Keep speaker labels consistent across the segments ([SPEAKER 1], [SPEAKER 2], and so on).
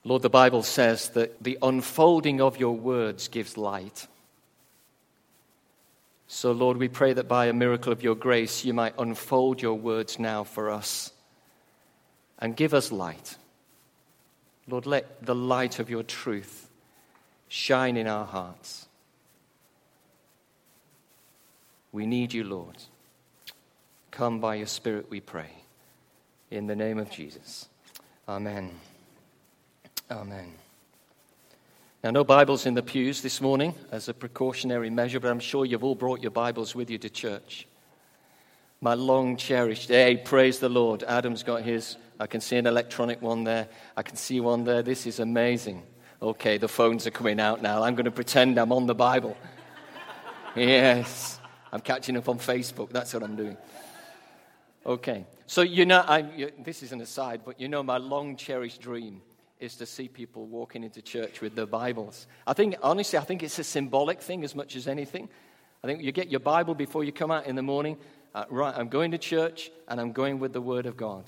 [SPEAKER 1] Lord, the Bible says that the unfolding of your words gives light. So, Lord, we pray that by a miracle of your grace, you might unfold your words now for us and give us light. Lord, let the light of your truth shine in our hearts. We need you, Lord. Come by your Spirit, we pray. In the name of Jesus. Amen. Amen. Now, no Bibles in the pews this morning as a precautionary measure, but I'm sure you've all brought your Bibles with you to church. My long cherished, hey, praise the Lord. Adam's got his. I can see an electronic one there. I can see one there. This is amazing. Okay, the phones are coming out now. I'm going to pretend I'm on the Bible. Yes, I'm catching up on Facebook. That's what I'm doing. Okay, so this is an aside, but my long cherished dream is to see people walking into church with their Bibles. I think it's a symbolic thing as much as anything. I think you get your Bible before you come out in the morning. Right, I'm going to church, and I'm going with the Word of God.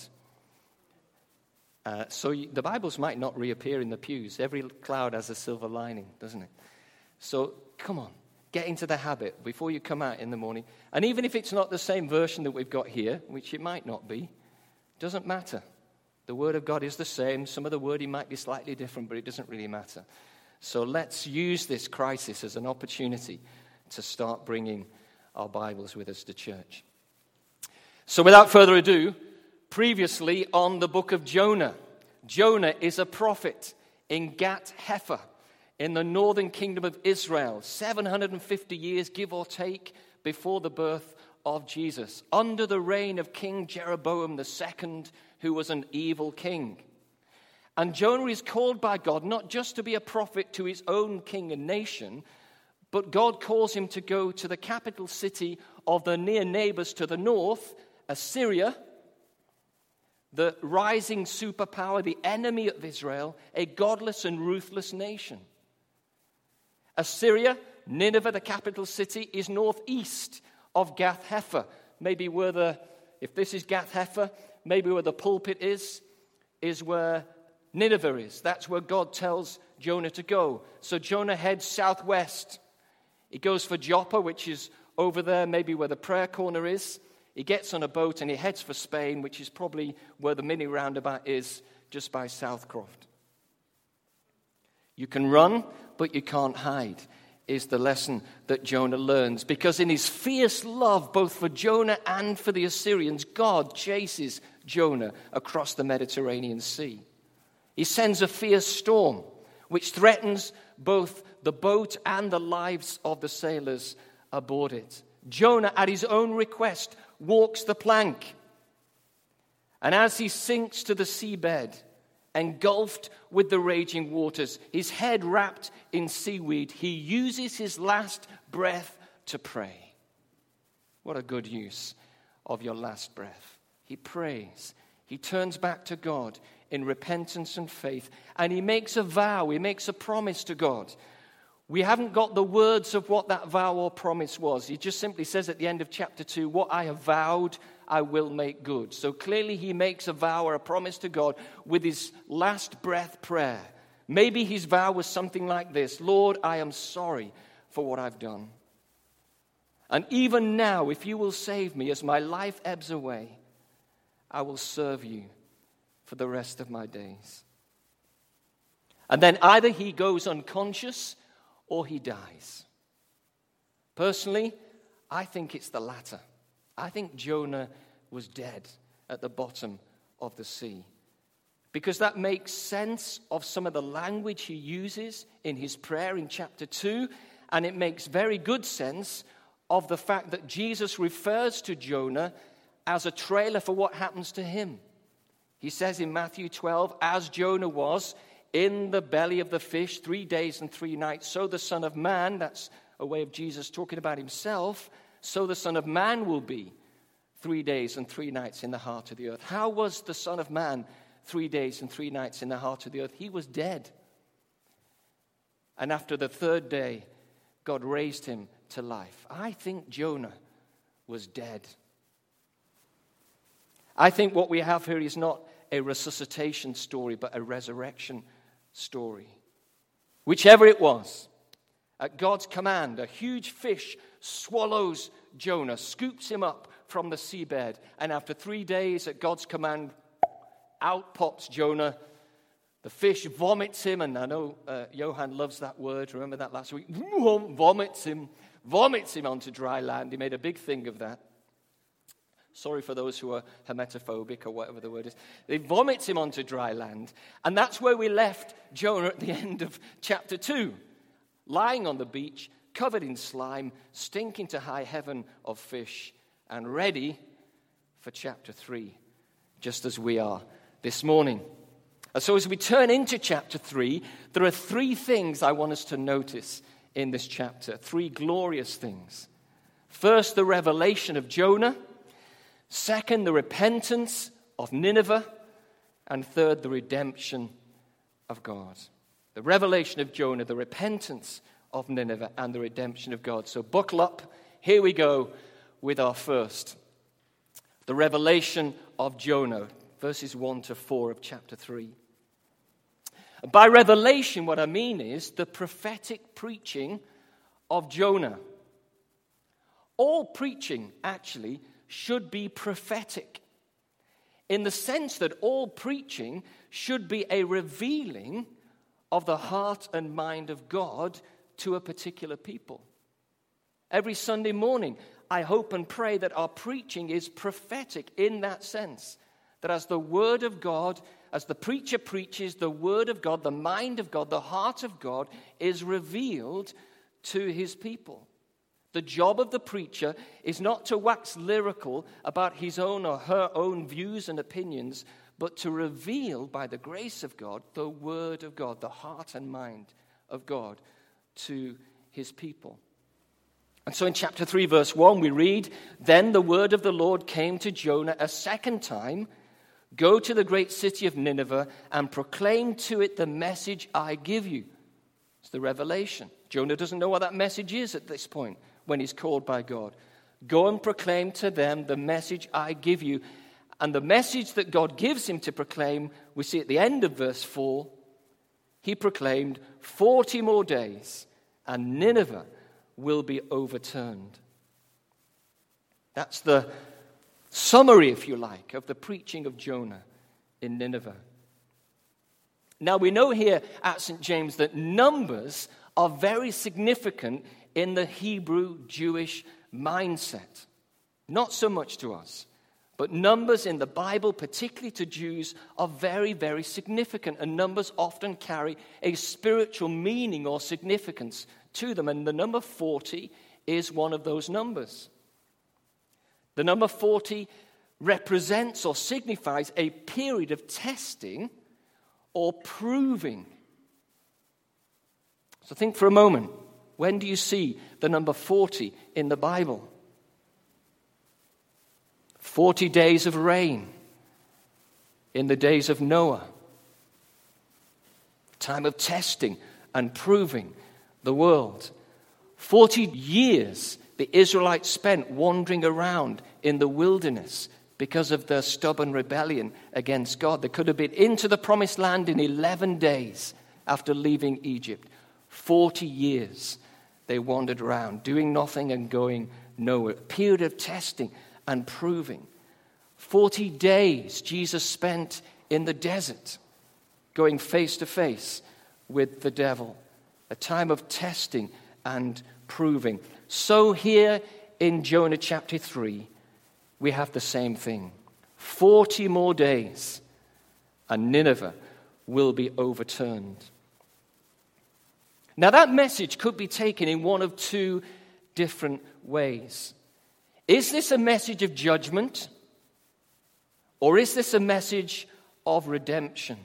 [SPEAKER 1] The Bibles might not reappear in the pews. Every cloud has a silver lining, doesn't it? So, come on, get into the habit before you come out in the morning. And even if it's not the same version that we've got here, which it might not be, doesn't matter. The Word of God is the same. Some of the wording might be slightly different, but it doesn't really matter. So let's use this crisis as an opportunity to start bringing our Bibles with us to church. So without further ado, previously on the book of Jonah. Jonah is a prophet in Gath-Hepher in the northern kingdom of Israel, 750 years, give or take, before the birth of Jesus, under the reign of King Jeroboam II, who was an evil king. And Jonah is called by God not just to be a prophet to his own king and nation, but God calls him to go to the capital city of the near neighbors to the north, Assyria, the rising superpower, the enemy of Israel, a godless and ruthless nation. Assyria, Nineveh, the capital city, is northeast of Gath-Hepher. Maybe if this is Gath-Hepher, maybe where the pulpit is where Nineveh is. That's where God tells Jonah to go. So Jonah heads southwest. He goes for Joppa, which is over there, maybe where the prayer corner is. He gets on a boat and he heads for Spain, which is probably where the mini roundabout is, just by Southcroft. You can run, but you can't hide, is the lesson that Jonah learns. Because in his fierce love, both for Jonah and for the Assyrians, God chases Jonah across the Mediterranean Sea. He sends a fierce storm, which threatens both the boat and the lives of the sailors aboard it. Jonah, at his own request, walks the plank. And as he sinks to the seabed, engulfed with the raging waters, his head wrapped in seaweed, he uses his last breath to pray. What a good use of your last breath. He prays. He turns back to God in repentance and faith, and he makes a vow, he makes a promise to God. We haven't got the words of what that vow or promise was. He just simply says at the end of chapter 2, what I have vowed, I will make good. So clearly he makes a vow or a promise to God with his last breath prayer. Maybe his vow was something like this: Lord, I am sorry for what I've done. And even now, if you will save me as my life ebbs away, I will serve you for the rest of my days. And then either he goes unconscious or he dies. Personally, I think it's the latter. I think Jonah was dead at the bottom of the sea. Because that makes sense of some of the language he uses in his prayer in chapter 2, and it makes very good sense of the fact that Jesus refers to Jonah as a trailer for what happens to him. He says in Matthew 12, as Jonah was in the belly of the fish 3 days and 3 nights, so the Son of Man, that's a way of Jesus talking about himself, so the Son of Man will be 3 days and 3 nights in the heart of the earth. How was the Son of Man 3 days and 3 nights in the heart of the earth? He was dead. And after the third day, God raised him to life. I think Jonah was dead. I think what we have here is not a resuscitation story, but a resurrection story. Whichever it was, at God's command, a huge fish swallows Jonah, scoops him up from the seabed, and after 3 days, at God's command, out pops Jonah. The fish vomits him, and I know Johan loves that word. Remember that last week? Vomits him onto dry land. He made a big thing of that. Sorry for those who are hematophobic or whatever the word is. They vomits him onto dry land. And that's where we left Jonah at the end of chapter 2. Lying on the beach, covered in slime, stinking to high heaven of fish, and ready for chapter 3, just as we are this morning. And so as we turn into chapter 3, there are 3 things I want us to notice in this chapter. 3 glorious things. First, the revelation of Jonah. Second, the repentance of Nineveh. And third, the redemption of God. The revelation of Jonah, the repentance of Nineveh, and the redemption of God. So buckle up. Here we go with our first. The revelation of Jonah, verses 1 to 4 of chapter 3. By revelation, what I mean is the prophetic preaching of Jonah. All preaching, actually, should be prophetic, in the sense that all preaching should be a revealing of the heart and mind of God to a particular people. Every Sunday morning, I hope and pray that our preaching is prophetic in that sense, that as the Word of God, as the preacher preaches, the Word of God, the mind of God, the heart of God is revealed to his people. The job of the preacher is not to wax lyrical about his own or her own views and opinions, but to reveal by the grace of God the Word of God, the heart and mind of God to his people. And so in chapter 3, verse 1, we read, "Then the word of the Lord came to Jonah a second time, go to the great city of Nineveh and proclaim to it the message I give you." It's the revelation. Jonah doesn't know what that message is at this point when he's called by God. Go and proclaim to them the message I give you. And the message that God gives him to proclaim, we see at the end of verse 4, he proclaimed 40 more days and Nineveh will be overturned. That's the summary, if you like, of the preaching of Jonah in Nineveh. Now we know here at St. James that numbers are very significant in the Hebrew Jewish mindset. Not so much to us, but numbers in the Bible, particularly to Jews, are very, very significant. And numbers often carry a spiritual meaning or significance to them. And the number 40 is one of those numbers. The number 40 represents or signifies a period of testing or proving. So think for a moment. When do you see the number 40 in the Bible? 40 days of rain in the days of Noah. Time of testing and proving the world. 40 years the Israelites spent wandering around in the wilderness because of their stubborn rebellion against God. They could have been into the promised land in 11 days after leaving Egypt. 40 years they wandered around, doing nothing and going nowhere. A period of testing and proving. 40 days Jesus spent in the desert, going face to face with the devil. A time of testing and proving. So here in Jonah chapter 3, we have the same thing. 40 more days and Nineveh will be overturned. Now that message could be taken in one of two different ways. Is this a message of judgment? Or is this a message of redemption?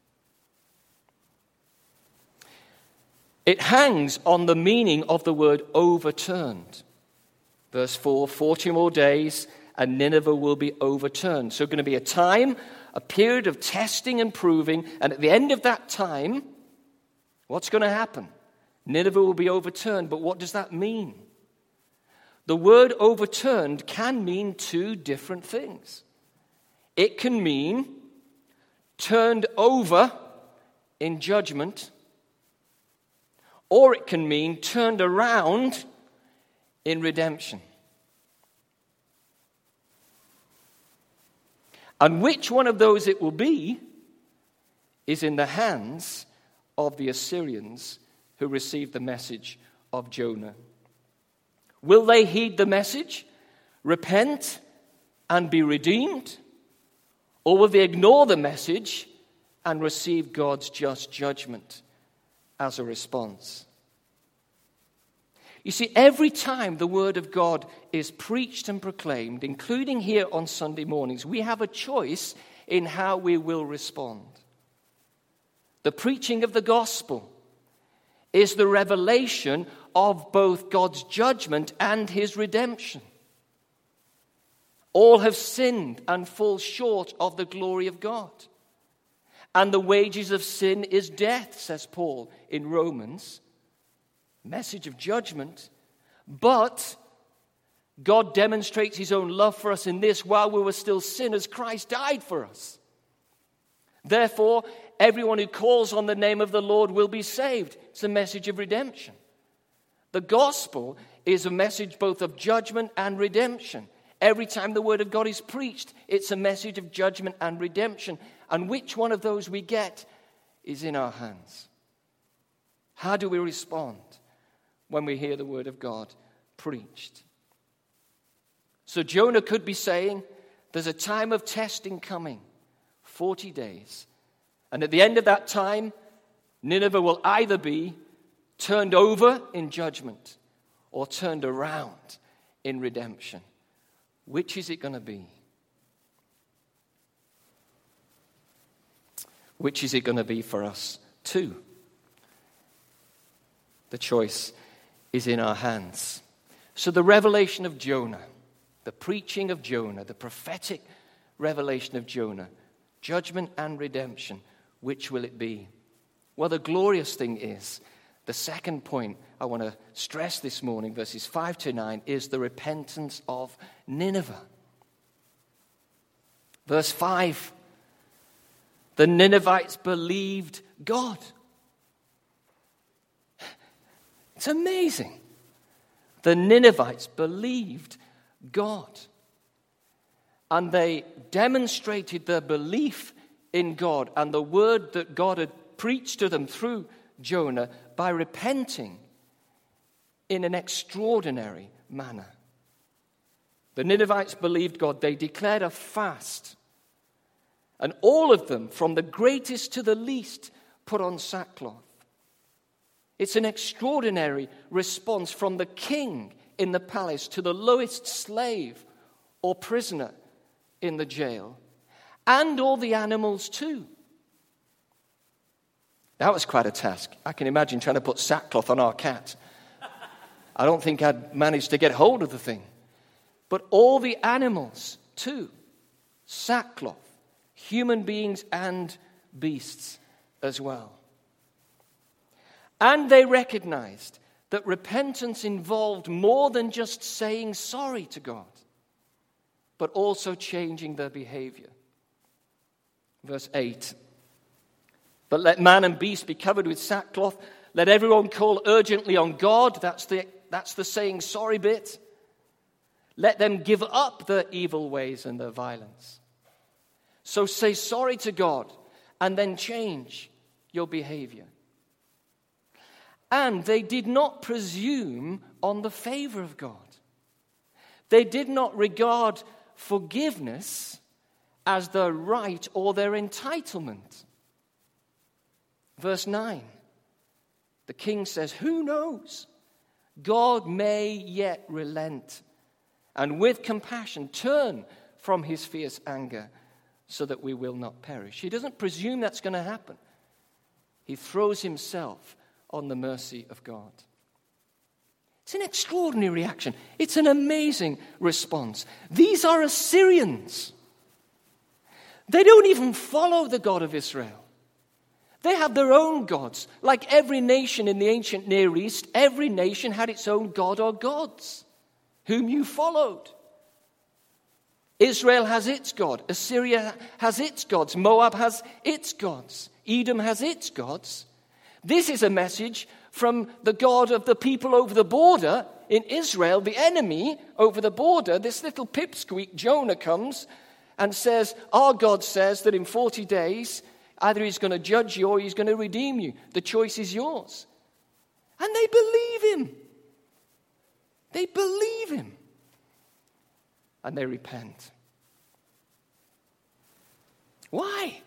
[SPEAKER 1] It hangs on the meaning of the word overturned. Verse 4, 40 more days and Nineveh will be overturned. So going to be a time, a period of testing and proving, and at the end of that time, what's going to happen? Nineveh will be overturned, but what does that mean? The word overturned can mean two different things. It can mean turned over in judgment, or it can mean turned around in redemption. And which one of those it will be is in the hands of the Assyrians who received the message of Jonah. Will they heed the message, repent, and be redeemed? Or will they ignore the message and receive God's just judgment as a response? You see, every time the Word of God is preached and proclaimed, including here on Sunday mornings, we have a choice in how we will respond. The preaching of the gospel is the revelation of both God's judgment and his redemption. All have sinned and fall short of the glory of God. And the wages of sin is death, says Paul in Romans. Message of judgment. But God demonstrates his own love for us in this: while we were still sinners, Christ died for us. Therefore, everyone who calls on the name of the Lord will be saved. It's a message of redemption. The gospel is a message both of judgment and redemption. Every time the word of God is preached, it's a message of judgment and redemption. And which one of those we get is in our hands. How do we respond when we hear the word of God preached? So Jonah could be saying, there's a time of testing coming, 40 days. And at the end of that time, Nineveh will either be turned over in judgment or turned around in redemption. Which is it going to be? Which is it going to be for us too? The choice is in our hands. So the revelation of Jonah, the preaching of Jonah, the prophetic revelation of Jonah, judgment and redemption, which will it be? Well, the glorious thing is, the second point I want to stress this morning, verses 5 to 9, is the repentance of Nineveh. Verse 5, the Ninevites believed God. It's amazing. The Ninevites believed God. And they demonstrated their belief in God and the word that God had preached to them through Jonah by repenting in an extraordinary manner. The Ninevites believed God. They declared a fast. And all of them, from the greatest to the least, put on sackcloth. It's an extraordinary response from the king in the palace to the lowest slave or prisoner in the jail. And all the animals too. That was quite a task. I can imagine trying to put sackcloth on our cat. I don't think I'd manage to get hold of the thing. But all the animals too. Sackcloth. Human beings and beasts as well. And they recognized that repentance involved more than just saying sorry to God, but also changing their behavior. Verse 8. But let man and beast be covered with sackcloth. Let everyone call urgently on God. That's the saying sorry bit. Let them give up their evil ways and their violence. So say sorry to God and then change your behavior. And they did not presume on the favor of God. They did not regard forgiveness as their right or their entitlement. Verse 9, the king says, who knows? God may yet relent and with compassion turn from his fierce anger so that we will not perish. He doesn't presume that's going to happen. He throws himself on the mercy of God. It's an extraordinary reaction. It's an amazing response. These are Assyrians. They don't even follow the God of Israel. They have their own gods. Like every nation in the ancient Near East, every nation had its own god or gods, whom you followed. Israel has its God. Assyria has its gods. Moab has its gods. Edom has its gods. This is a message from the God of the people over the border in Israel, the enemy over the border. This little pipsqueak, Jonah, comes and says, our God says that in 40 days, either he's going to judge you or he's going to redeem you. The choice is yours. And they believe him. They believe him. And they repent. Why?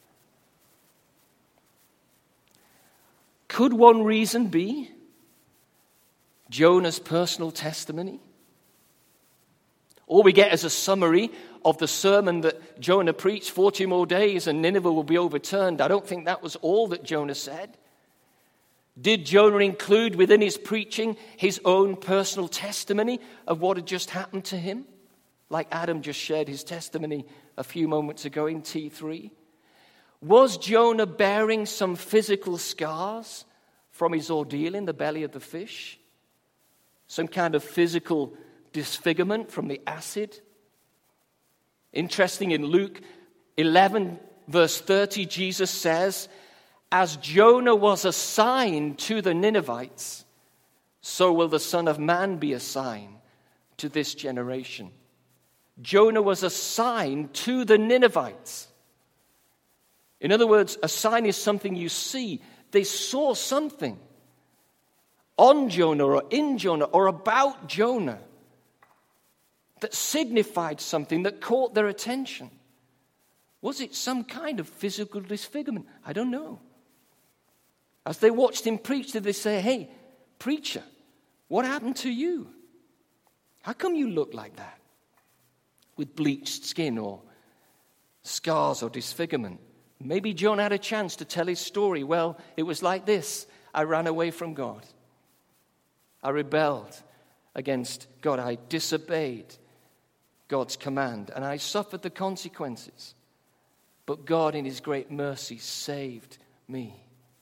[SPEAKER 1] Could one reason be Jonah's personal testimony? All we get is a summary of the sermon that Jonah preached, 40 more days and Nineveh will be overturned. I don't think that was all that Jonah said. Did Jonah include within his preaching his own personal testimony of what had just happened to him? Like Adam just shared his testimony a few moments ago in T3. Was Jonah bearing some physical scars from his ordeal in the belly of the fish? Some kind of physical disfigurement from the acid? Interesting, in Luke 11, verse 30, Jesus says, as Jonah was a sign to the Ninevites, so will the Son of Man be a sign to this generation. Jonah was a sign to the Ninevites. In other words, a sign is something you see. They saw something on Jonah or in Jonah or about Jonah that signified something, that caught their attention. Was it some kind of physical disfigurement? I don't know. As they watched him preach, did they say, hey, preacher, what happened to you? How come you look like that? With bleached skin or scars or disfigurement. Maybe Jonah had a chance to tell his story. Well, it was like this. I ran away from God. I rebelled against God. I disobeyed God's command, and I suffered the consequences. But God, in his great mercy, saved me.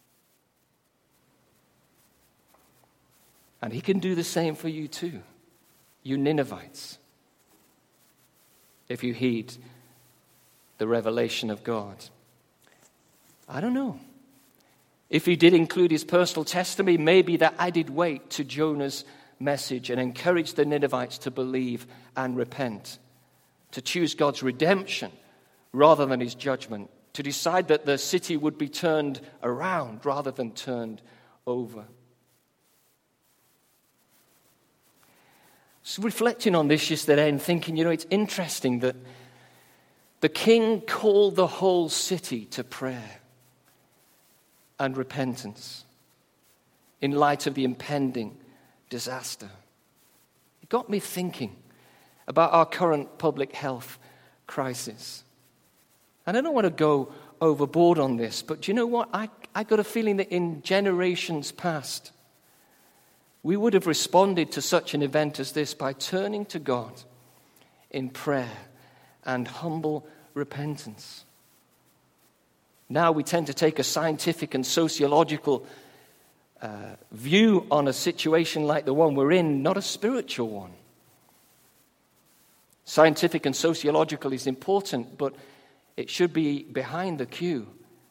[SPEAKER 1] And he can do the same for you too, you Ninevites, if you heed the revelation of God. I don't know. If he did include his personal testimony, maybe that added weight to Jonah's message and encouraged the Ninevites to believe and repent, to choose God's redemption rather than his judgment, to decide that the city would be turned around rather than turned over. So reflecting on this yesterday and thinking, it's interesting that the king called the whole city to prayer and repentance in light of the impending disaster. It got me thinking about our current public health crisis. And I don't want to go overboard on this, but do you know what? I got a feeling that in generations past, we would have responded to such an event as this by turning to God in prayer and humble repentance. Now we tend to take a scientific and sociological view on a situation like the one we're in, not a spiritual one. Scientific and sociological is important, but it should be behind the queue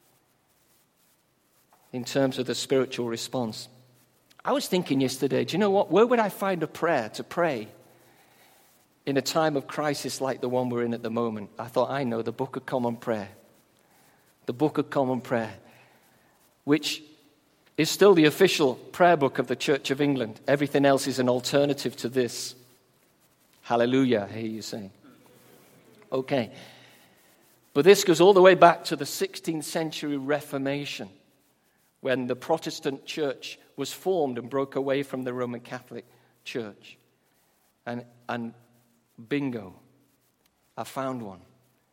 [SPEAKER 1] in terms of the spiritual response. I was thinking yesterday, do you know what? Where would I find a prayer to pray in a time of crisis like the one we're in at the moment? I thought, I know, the Book of Common Prayer. The Book of Common Prayer, which is still the official prayer book of the Church of England. Everything else is an alternative to this. Hallelujah, I hear you saying. Okay. But this goes all the way back to the 16th century Reformation, when the Protestant church was formed and broke away from the Roman Catholic Church. And bingo, I found one.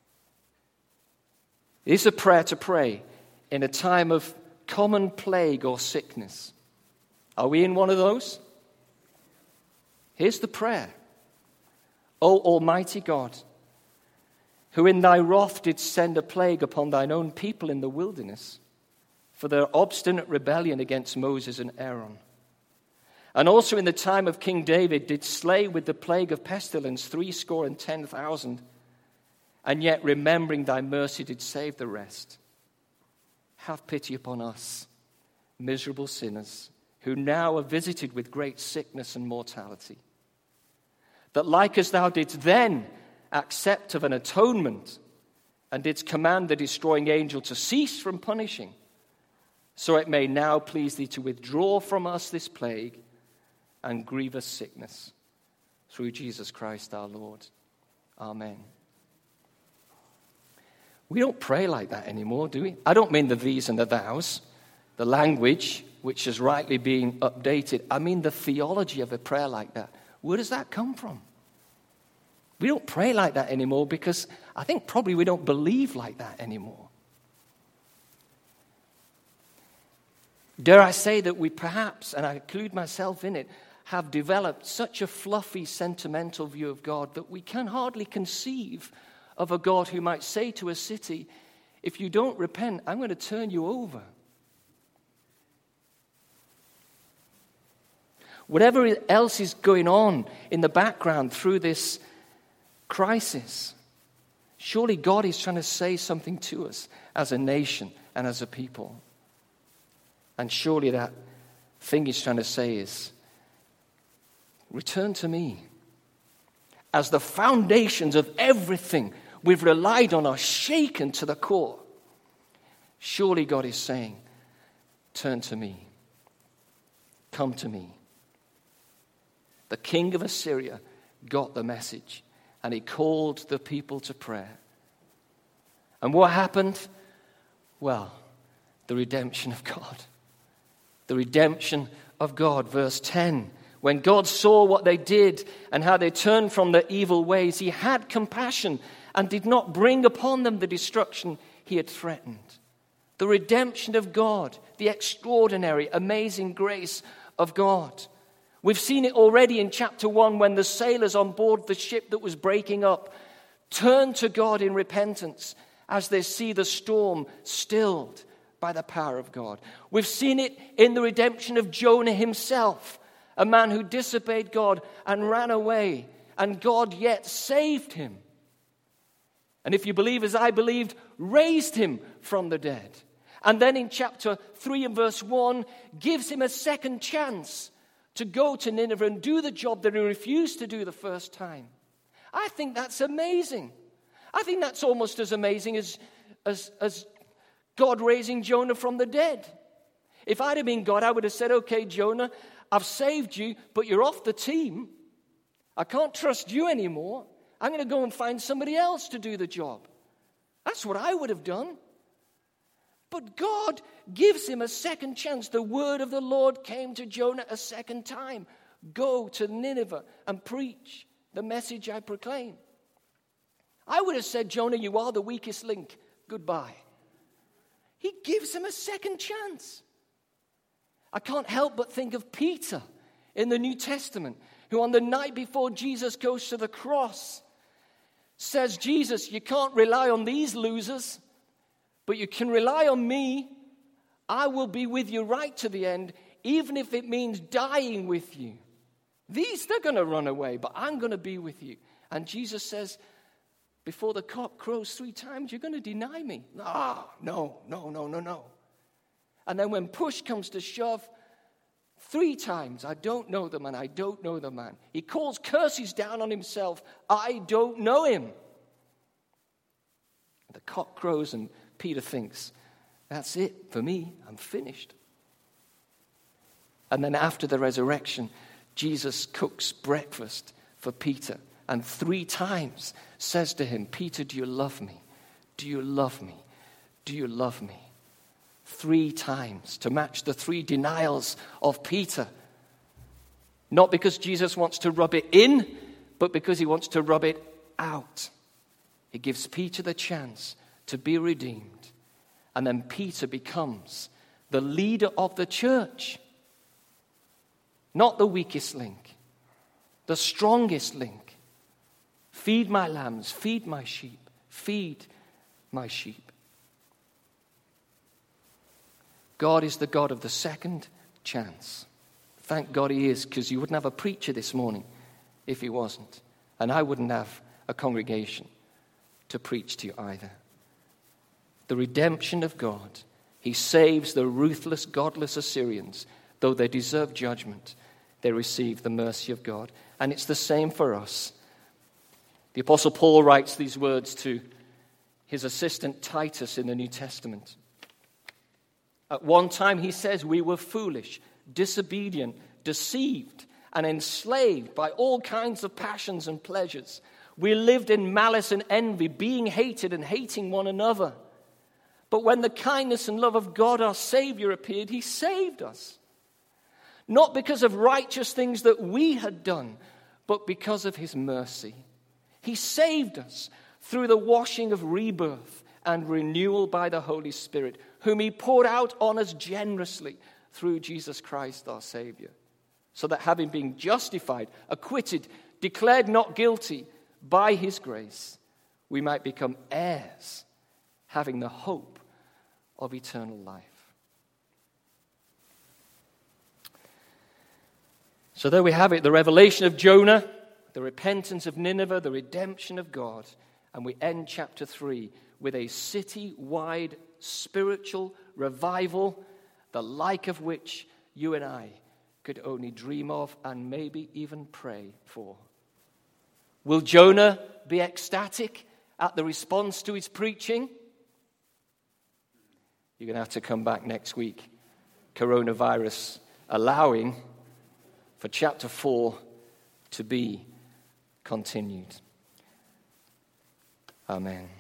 [SPEAKER 1] It's a prayer to pray in a time of common plague or sickness. Are we in one of those? Here's the prayer. O Almighty God, who in thy wrath did send a plague upon thine own people in the wilderness, for their obstinate rebellion against Moses and Aaron. And also in the time of King David did slay with the plague of pestilence 70,000, and yet remembering thy mercy did save the rest. have pity upon us, miserable sinners, who now are visited with great sickness and mortality. That like as thou didst then accept of an atonement, and didst command the destroying angel to cease from punishing, so it may now please thee to withdraw from us this plague and grievous sickness, through Jesus Christ our Lord. Amen. We don't pray like that anymore, do we? I don't mean the these and the thous, the language which is rightly being updated. I mean the theology of a prayer like that. Where does that come from? We don't pray like that anymore because I think probably we don't believe like that anymore. Dare I say that we perhaps, and I include myself in it, have developed such a fluffy, sentimental view of God that we can hardly conceive of a God who might say to a city, if you don't repent, I'm going to turn you over. Whatever else is going on in the background through this crisis, surely God is trying to say something to us as a nation and as a people. And surely that thing he's trying to say is, return to me. As the foundations of everything we've relied on are shaken to the core, surely God is saying, turn to me. Come to me. The king of Assyria got the message, and he called the people to prayer. And what happened? Well, the redemption of God. The redemption of God. Verse 10. When God saw what they did and how they turned from their evil ways, he had compassion and did not bring upon them the destruction he had threatened. The redemption of God, the extraordinary, amazing grace of God. We've seen it already in chapter 1 when the sailors on board the ship that was breaking up turned to God in repentance as they see the storm stilled by the power of God. We've seen it in the redemption of Jonah himself, a man who disobeyed God and ran away, and God yet saved him. And if you believe as I believed, raised him from the dead. And then in chapter 3 and verse 1, gives him a second chance to go to Nineveh and do the job that he refused to do the first time. I think that's amazing. I think that's almost as amazing as God raising Jonah from the dead. If I'd have been God, I would have said, okay, Jonah, I've saved you, but you're off the team. I can't trust you anymore. I'm going to go and find somebody else to do the job. That's what I would have done. But God gives him a second chance. The word of the Lord came to Jonah a second time. Go to Nineveh and preach the message I proclaim. I would have said, Jonah, you are the weakest link. Goodbye. He gives him a second chance. I can't help but think of Peter in the New Testament, who on the night before Jesus goes to the cross says, Jesus, you can't rely on these losers, but you can rely on me. I will be with you right to the end, even if it means dying with you. They're going to run away, but I'm going to be with you. And Jesus says, before the cock crows 3 times, you're going to deny me. No. And then when push comes to shove, 3 times, I don't know the man, I don't know the man. He calls curses down on himself, I don't know him. The cock crows and Peter thinks, that's it for me, I'm finished. And then after the resurrection, Jesus cooks breakfast for Peter and 3 times says to him, Peter, do you love me? Do you love me? Do you love me? 3 times to match the 3 denials of Peter. Not because Jesus wants to rub it in, but because he wants to rub it out. He gives Peter the chance to be redeemed. And then Peter becomes the leader of the church. Not the weakest link, the strongest link. Feed my lambs, feed my sheep, feed my sheep. God is the God of the second chance. Thank God he is, because you wouldn't have a preacher this morning if he wasn't. And I wouldn't have a congregation to preach to you either. The redemption of God He saves the ruthless, godless Assyrians. Though they deserve judgment, they receive the mercy of God. And it's the same for us. The Apostle Paul writes these words to his assistant Titus in the New Testament. At one time, he says, we were foolish, disobedient, deceived, and enslaved by all kinds of passions and pleasures. We lived in malice and envy, being hated and hating one another. But when the kindness and love of God, our Savior, appeared, he saved us. Not because of righteous things that we had done, but because of his mercy. He saved us through the washing of rebirth and renewal by the Holy Spirit, whom he poured out on us generously through Jesus Christ our Savior, so that having been justified, acquitted, declared not guilty by his grace, we might become heirs, having the hope of eternal life. So there we have it, the revelation of Jonah, the repentance of Nineveh, the redemption of God, and we end chapter 3 with a city-wide spiritual revival, the like of which you and I could only dream of and maybe even pray for. Will Jonah be ecstatic at the response to his preaching? You're going to have to come back next week, coronavirus allowing, for chapter 4 to be continued. Amen.